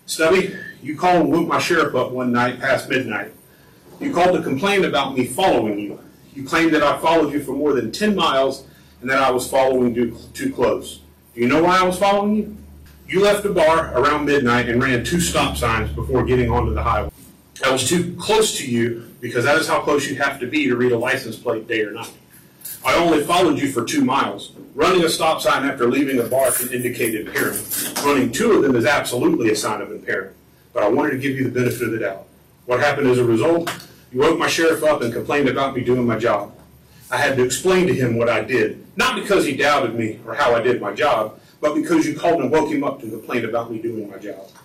Stubby, you called and woke my sheriff up one night past midnight. You called to complain about me following you. You claimed that I followed you for more than 10 miles and that I was following you too close. Do you know why I was following you? You left the bar around midnight and ran 2 stop signs before getting onto the highway. I was too close to you because that is how close you have to be to read a license plate day or night. I only followed you for 2 miles. Running a stop sign after leaving a bar can indicate impairment. Running 2 of them is absolutely a sign of impairment. But I wanted to give you the benefit of the doubt. What happened as a result? You woke my sheriff up and complained about me doing my job. I had to explain to him what I did, not because he doubted me or how I did my job, but because you called and woke him up to complain about me doing my job.